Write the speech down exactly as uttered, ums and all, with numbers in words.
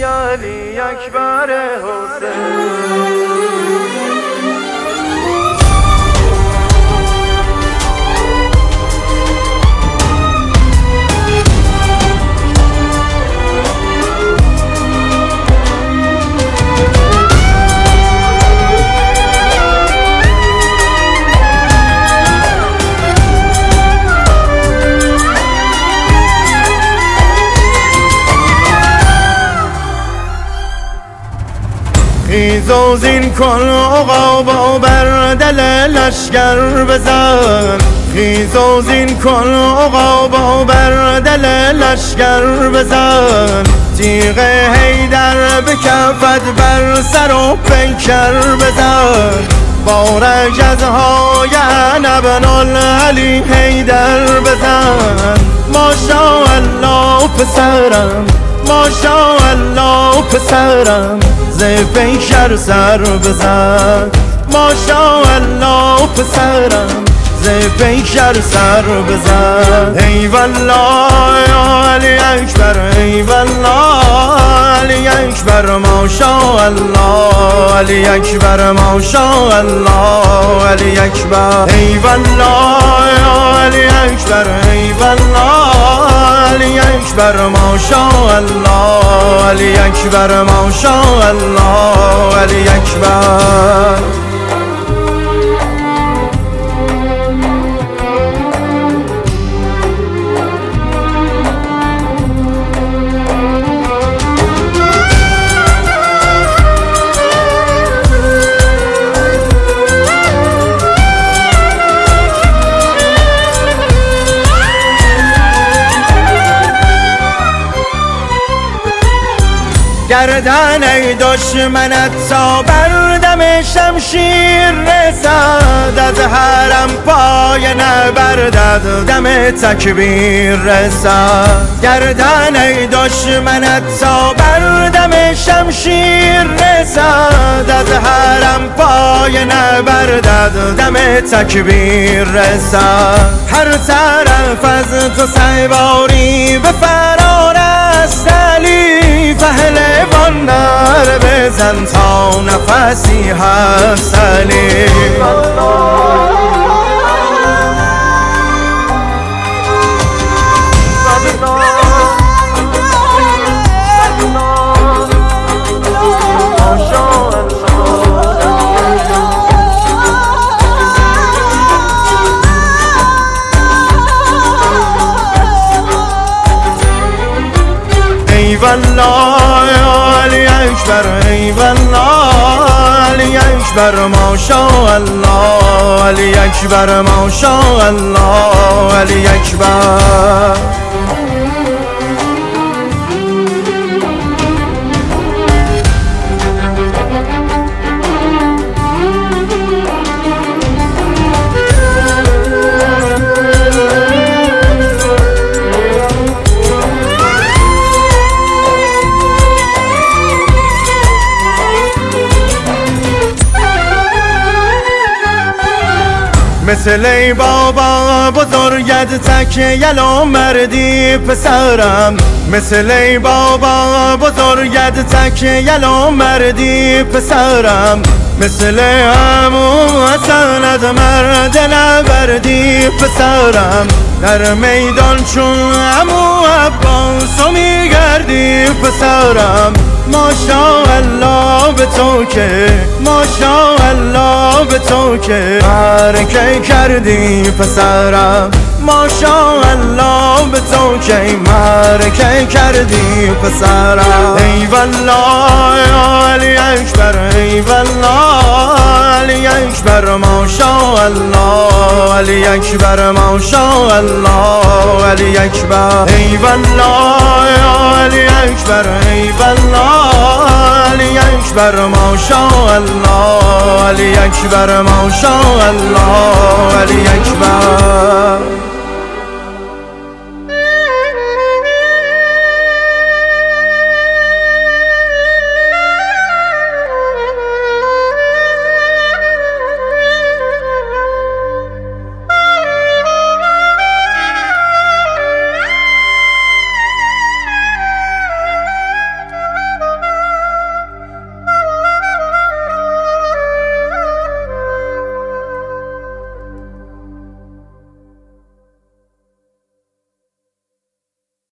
علی اکبر حسین. خیزوزین کن عقابا بر دل لشگر بزن، خیزوزین کن عقابا بر دل لشگر بزن، تیغ حیدر به کفت بر سر و پیکر بزن، بارک از های ابن علی حیدر بزن. ماشاءالله پسرم، ماشاءالله پسرم، ز پیکر سر بزن. ماشاءالله پسرم، ز پیکر سر بزن. ای والله یا علی اکبر، ای والله علی اکبر، ماشاءالله علی اکبر، ماشاءالله علی اکبر. ای والله یا علی اکبر، ای والله علی اکبر، ماشاءالله علی اکبر، ماشاءالله علی اکبر. گردن ای دشمنت تا بر دم شمشیر رسد، از حرم پای نبردد دم تکبیر رسد. گردن ای دشمنت تا بر دم شمشیر رسد، از حرم پای نبردد دم تکبیر رسد. هر طرف از تو سواری به فرار است علی، پهلوان نر بزن تا نفسی هست علی. ای والله یا علی اکبر، ای والله علی اکبر، ماشاءالله علی اکبر، ماشاءالله علی اکبر. مثل ای بابا بزرگت تک یلو مردی پسرم، مثل ای بابا بزرگت تک یلو مردی پسرم، مثل عمو حسنت مرد نبردی پسرم. در میدان چون عمو عباسو میگردی پسرم. ماشاءالله به تو که، ماشاءالله به تو که معرکه کردی پسرم. ماشاءالله به تو که معرکه کردی پسرم. ای والله یا علی اکبر، ای والله علی اکبر، ماشاءالله علی اکبر، ماشاءالله علی اکبر. ای والله یا علی اکبر، ای والله علی اکبر، ماشاءالله علی اکبر، ماشاءالله علی اکبر.